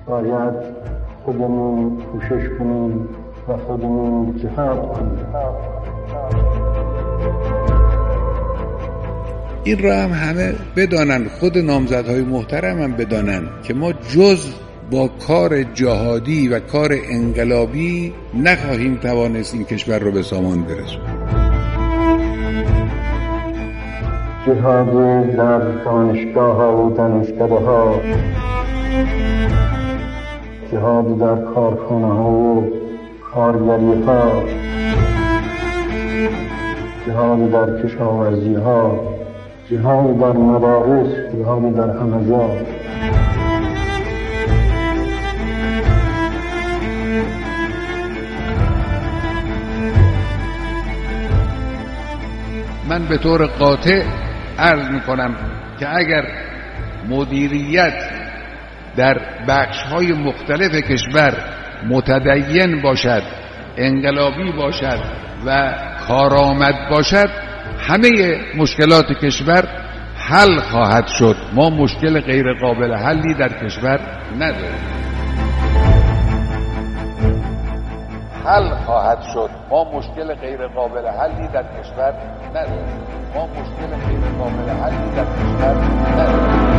باید خودمون کوشش کنیم و خودمون جهاد کنیم. این را هم همه بدانن، خود نامزدهای محترم هم بدانن که ما جز با کار جهادی و کار انقلابی نخواهیم توانست این کشور رو به سامان برسونیم. جهاد در دانشگاه ها و دانشکده ها، جهاد در کارخانه ها و کارگری ها، جهاد در کشاورزی ها، جهاد در مدارس، جهاد در همه جا. من به طور قاطع عرض میکنم که اگر مدیریت در بخش‌های مختلف کشور متدین باشد، انقلابی باشد و کارآمد باشد، همه مشکلات کشور حل خواهد شد. ما مشکل غیر قابل حلی در کشور نداریم. حل خواهد شد. ما مشکل غیر قابل حلی در کشور نداریم. ما مشکل غیر قابل حلی در کشور نداریم.